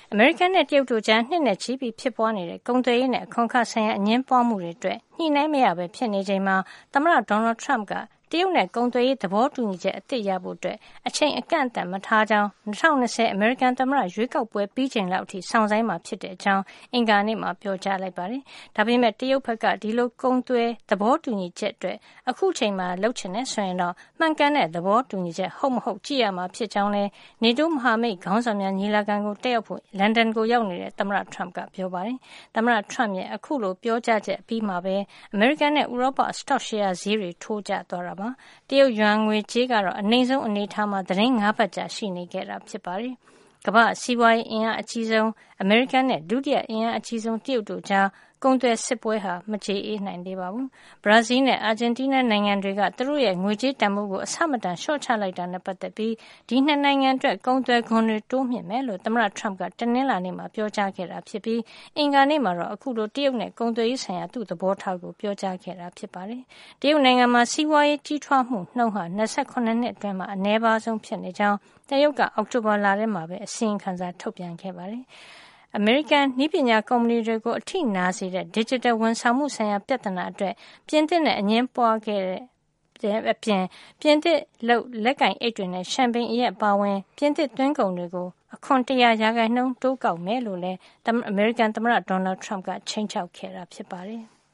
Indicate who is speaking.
Speaker 1: အမေရိကန်နဲ့တရုတ်တို့ကြားနှစ်နဲ့ချီပြီးဖြစ်ပွားနေတဲ့ကုန်သွယ်ရေးနဲ့အခွန်အခဆိုင်ရာအငြင်းပွားမှုတွေအတွက်ညှိနှိုင်းမရပဲဖြစ်နေချိန်မှာသမ္မတ Donald Trump ကတရုတ်နဲ့ကုန်သွယ်ရေးသဘောတူညီချက်အသစ်ရဖို့အချိန်အကန့်အသတ်မထားကြောင်း2020အမေရိကန်သမ္မတရွေးကောက်ပွဲပြီးချိန်လောက်အထိစောင့်ဆိုင်းမှာဖြစ်ကြောင်းအင်္ဂါနေ့မှာပြောကြားလိုက်ပါတယ်။ဒါပေမဲ့တရုတ်ဘက်ကဒီလိုကုန်သွယ်သဘောတူညီချက်အတွက်အခုချိန်မှာလုပ်ချင်တယ်ဆိုရင်တော့မှန်ကန်တဲ့သဘောတူညီချက်ဟုတ်မဟုတ်ကြည့်ရမှာဖြစ်ကြောင်းလည်း NATO မဟာမိတ်ခေါင်းဆောင်များညီလာခံကိုတက်ရောက်ဖို့လန်ဒန်ကိုရောက်နေတဲ့သမ္မတ Trump ကပြောပါတယ်။သမ္မတ Trump ရဲ့အခုလိုပြောကြားချက်အပြီးမှာပဲအမေရိကန်နဲ့ဥရောပစတော့ရှယ်ယာဈေးတွေထိုးကျသွားတာပါ။တရုတ်ယွမ်ငွေကြေးကတော့အနိမ့်ဆုံးအနေအထားမှာသီတင်း5 ပတ်ကြာရှိနေခဲ့တာဖြစ်ပါတယ်။ကမ္ဘာ့စီးပွားရေးအင်အားအကြီးဆုံးအမေရိကန်နဲ့ဒုတိယအင်အားအကြီးဆုံးတရုတ်တို့ကြားကုန်သွယ်စစ်ပွဲဟာမကြေအေးနိုင်သေးပါဘူး။ဘရာဇီးနဲ့အာဂျင်တီးနားနိုင်ငံတွေကသူတို့ရဲ့ငွေကြေးတန်ဖိုးကိုအဆမတန်လျှော့ချလိုက်တာနဲ့ပတ်သက်ပြီးဒီနှစ်နိုင်ငံအတွက်ကုန်သွယ်ခွန်တွေတိုးမြှင့်မယ်လို့သမ္မတ Trump ကတနင်္လာနေ့မှာပြောကြားခဲ့တာဖြစ်ပြီးအင်္ဂါနေ့မှာတော့အခုလိုတရုတ်နဲ့ကုန်သွယ်ရေးဆိုင်ရာသူ့သဘောထားကိုပြောကြားခဲ့တာဖြစ်ပါတယ်။တရုတ်နိုင်ငံမှာစီးပွားရေးကြီးထွားမှုနှုန်းဟာ28နှစ်အတွင်းမှာအနည်းပါးဆုံးဖြစ်နေကြောင်းတရုတ်ကအောက်တိုဘာလထဲမှာပဲအစီရင်ခံစာထုတ်ပြန်ခဲ့ပါတယ်။အမေရိကန်နည်းပညာကုမ္ပဏီတွေကိုအထိနာစေတဲ့ digital ဝန်ဆောင်မှုဆိုင်ရာပြဿနာအတွက်ပြင်သစ်နဲ့အငြင်းပွားခဲ့တဲ့အပြင်ပြင်သစ်လုပ်လက်ကင်အိတ်တွေနဲ့ရှမ်ပိန်အရက်ပါဝင်ပြင်သစ်သွင်းကုန်တွေကိုအခွန်100% တိုးကောက်မယ်လို့လည်းအမေရိကန်သမ္မတ Donald Trump ကချိန်ချောက်ခဲ့တာဖြစ်ပါတယ်။